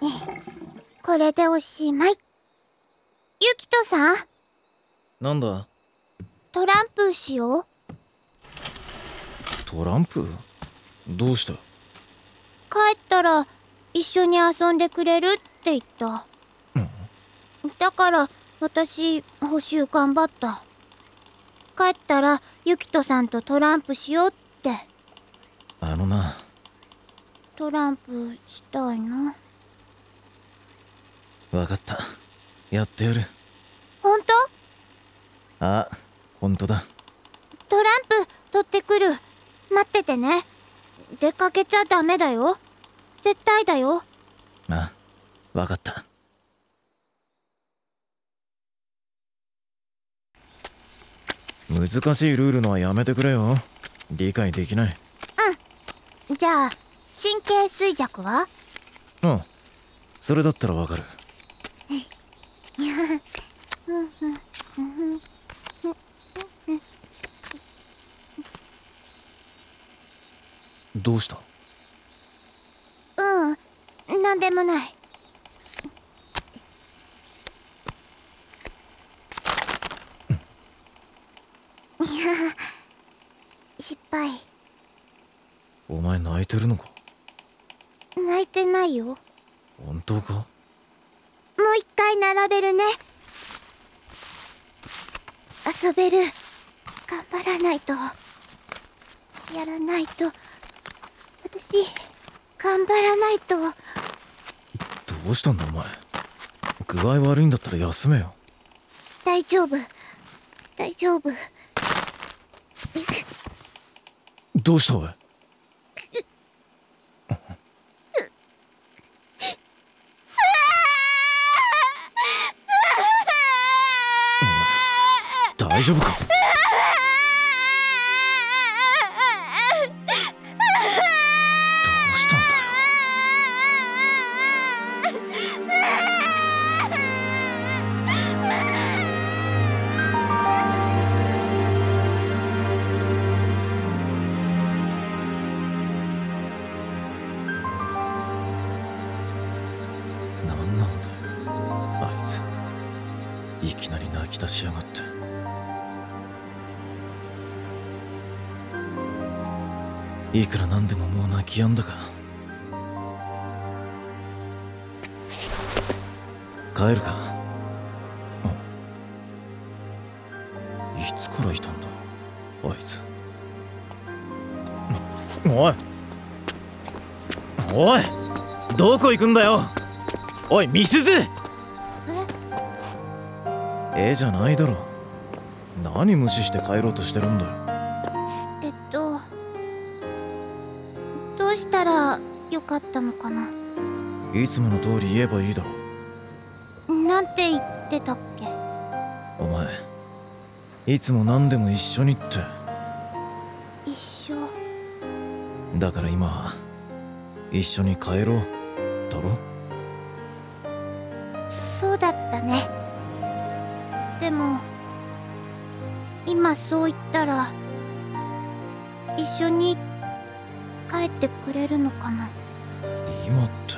これでおしまい。ゆきとさん、 なんだ？ トランプしよう。 トランプ？どうした？ 帰ったら一緒に遊んでくれるって言った。だから私補習頑張った。帰ったらゆきとさんとトランプしようって。 あのな、 トランプしたいな。 わかった。やってやる。 ほんと？ あ、ほんとだ。 トランプ取ってくる。待っててね。出かけちゃダメだよ。絶対だよ。 あ、わかった。難しいルールのはやめてくれよ。理解できない。 じゃあ神経衰弱は？ うん、それだったらわかる。どうした？ なんでもない。失敗。 お前泣いてるのか？ 泣いてないよ。も本当か？ う一回並べるね。遊べる。頑張らないと。やらないと。私頑張らないと。 どうしたんだお前。具合悪いんだったら休めよ。 大丈夫。大丈夫。 どうしたおい。大丈夫か？どうしたんだよ。なんなんだよあいつ。いきなり泣き出しやがって。いくらなんでももう泣き止んだか。帰るか。いつからいたんだあいつ。おいおい、どこ行くんだよ。おい美鈴。じゃないだろ。何無視して帰ろうとしてるんだよ。 どうしたらよかったのかな。 いつもの通り言えばいいだろ。 なんて言ってたっけ？ お前いつも何でも一緒にって。 一緒だから今は一緒に帰ろうだろ。 そうだったね。でも今そう言ったら一緒に帰ってくれるのかな。 今って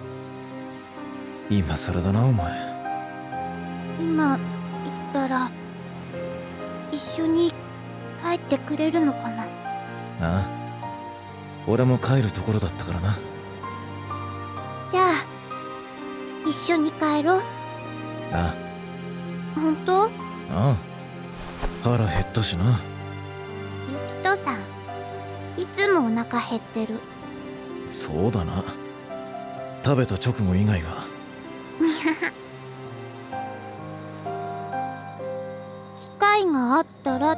今更だなお前。 今言ったら一緒に帰ってくれるのかな。 ああ、俺も帰るところだったからな。 じゃあ一緒に帰ろう。 あ本当？ あ、ああ、腹減ったしな。 ゆきとさんいつもお腹減ってる。 そうだな。食べた直後以外は。 機会があったらって。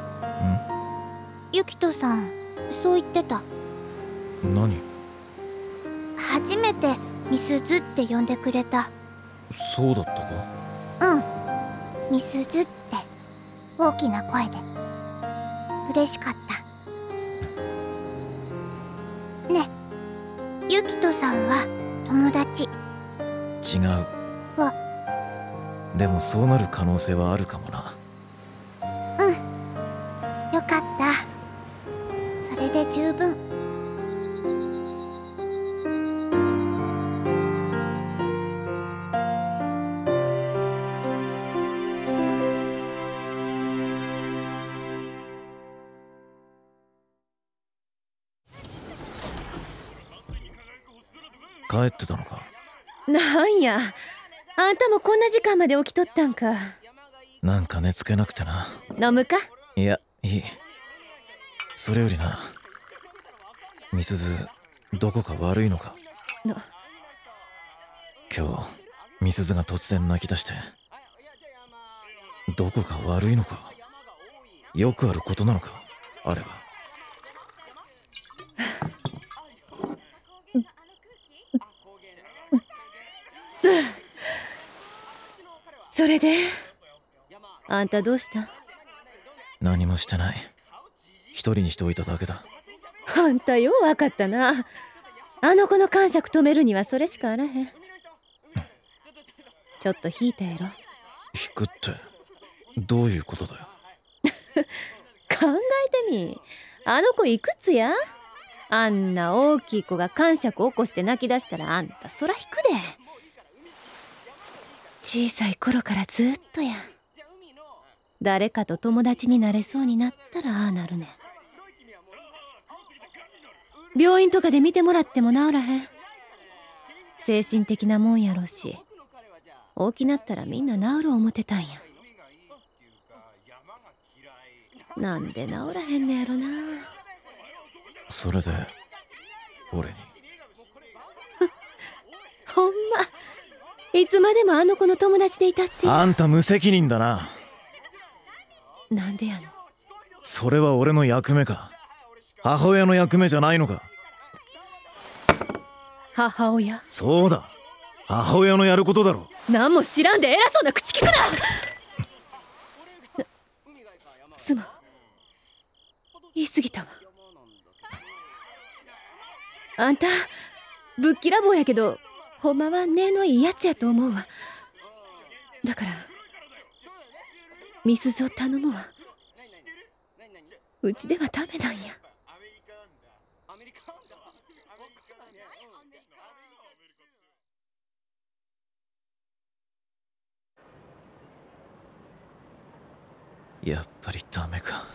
ゆきとさんそう言ってた。 何？ 初めてみすずって呼んでくれた。 そうだったか？ みすずって大きな声で。嬉しかった。ね、ゆきとさんは友達？ 違う。でもそうなる可能性はあるかもな。 よかった。それで十分。 帰ってたのか。 なんや、あんたもこんな時間まで起きとったんか。 なんか寝つけなくてな。 飲むか？ いや、いい。それよりな、みすずどこか悪いのか。今日みすずが突然泣き出して、どこか悪いのか。よくあることなのか、あれは。 それであんたどうした？ 何もしてない。一人にしておいただけだ。 あんたよう分かったな。あの子の感触止めるにはそれしかあらへん。ちょっと引いたやろ。 引くってどういうことだよ。 考えてみ。あの子いくつや？あんな大きい子が感触起こして泣き出したらあんたそら引くで。小さい頃からずっとや。誰かと友達になれそうになったらああなるねん。病院とかで見てもらっても治らへん。精神的なもんやろし、大きなったらみんな治る思てたんや。なんで治らへんねやろな。 それで俺に。 ほんまいつまでもあの子の友達でいたってあんた無責任だな。 なんでやの？ それは俺の役目か、母親の役目じゃないのか。 母親？ そうだ、母親のやることだろ。 何も知らんで偉そうな口聞くな。すまん、言い過ぎたわ。あんたぶっきらぼうやけどほんまは根のいいやつやと思うわ。だからみすずを頼むわ。うちではダメなんや。 やっぱりダメか。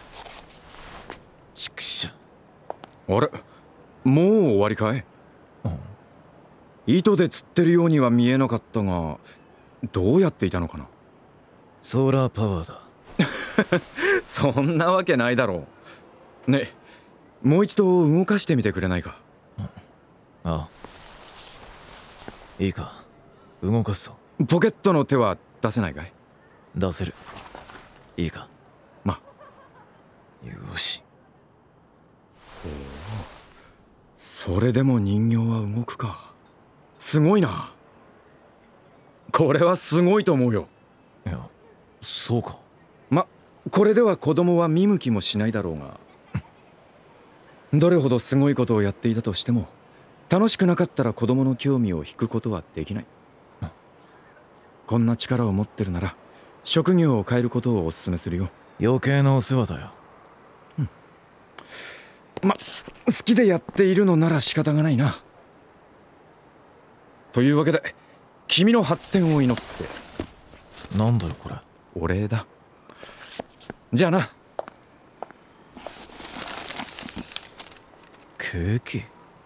ちくしょ。あれ、もう終わりかい？糸で釣ってるようには見えなかったが、どうやっていたのかな。 ソーラーパワーだ。 そんなわけないだろう。ね、もう一度動かしてみてくれないか。 ああ、いいか、動かすぞ。 ポケットの手は出せないかい？ 出せる。いいか。 ま。 よし。 それでも人形は動くか。すごいな。これはすごいと思うよ。 いや、そうか。 ま、これでは子供は見向きもしないだろうがどれほどすごいことをやっていたとしても、楽しくなかったら子供の興味を引くことはできない。こんな力を持ってるなら職業を変えることをお勧めするよ。 余計なお世話だよ。 ま、好きでやっているのなら仕方がないな。というわけで君の発展を祈って。 なんだよこれ。 お礼だ。じゃあな。 ケーキ。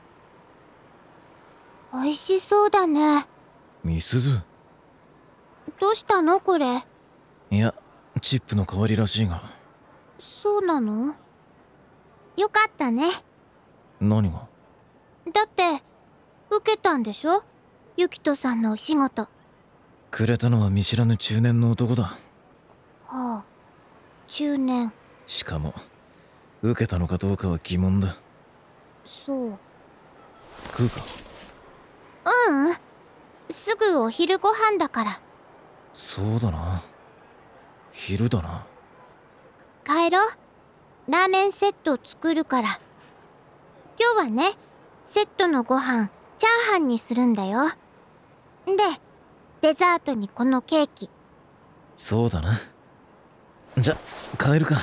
美味しそうだね。 みすず。 どうしたのこれ？ いや、チップの代わりらしいが。 そうなの？よかったね。 何が？ だって受けたんでしょ、ユキトさんのお仕事。 くれたのは見知らぬ中年の男だ。 はあ、中年。 しかも受けたのかどうかは疑問だ。 そう。 食うか？ ううん、すぐお昼ご飯だから。 そうだな、昼だな。 帰ろう。ラーメンセット作るから。今日はね、セットのご飯チャーハンにするんだよ。でデザートにこのケーキ。 そうだな。じゃ帰るか。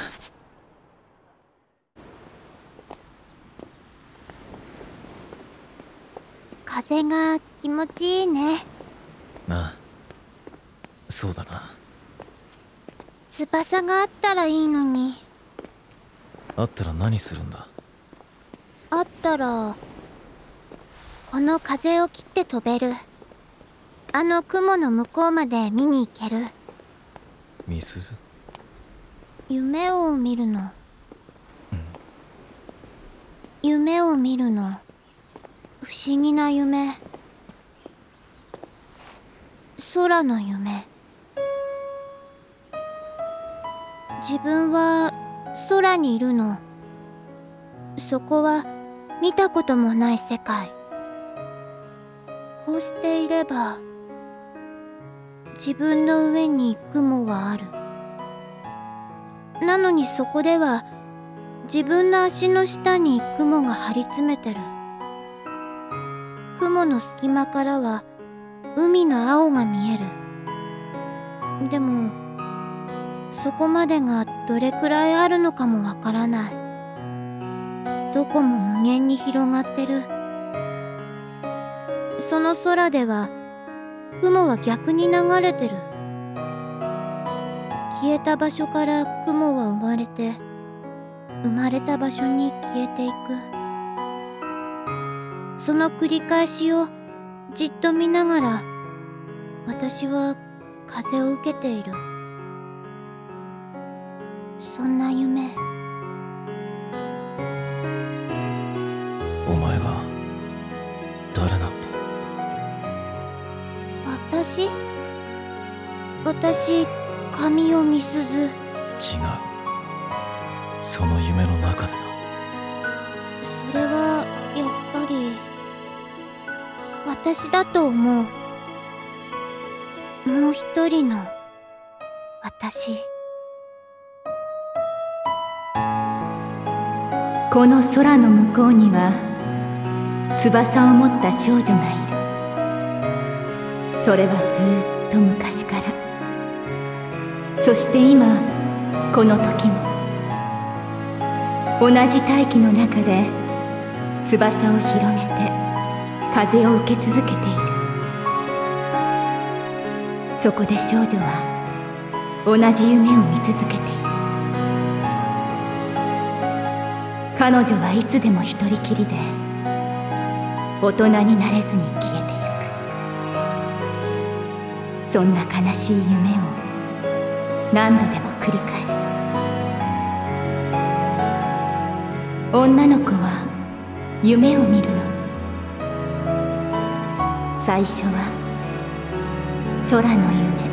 風が気持ちいいね。 ああ、そうだな。 翼があったらいいのに。 あったら何するんだ？ あったらこの風を切って飛べる。あの雲の向こうまで見に行ける。 みすず。 夢を見るの。夢を見るの。不思議な夢。空の夢。自分は空にいるの。そこは見たこともない世界。こうしていれば自分の上に雲はある。なのにそこでは自分の足の下に雲が張り詰めてる。雲の隙間からは海の青が見える。でもそこまでがどれくらいあるのかもわからない。どこも無限に広がってる。その空では雲は逆に流れてる。消えた場所から雲は生まれて、生まれた場所に消えていく。その繰り返しをじっと見ながら、私は風を受けている。そんな夢。 お前は誰なんだ？ 私、神尾みすず。 違う。その夢の中でだ。 それはやっぱり私だと思う。もう一人の私。 この空の向こうには翼を持った少女がいる。それはずっと昔から、そして今この時も同じ大気の中で翼を広げて風を受け続けている。そこで少女は同じ夢を見続けている。彼女はいつでも一人きりで大人になれずに消えてゆく。そんな悲しい夢を何度でも繰り返す。女の子は夢を見るの。最初は空の夢。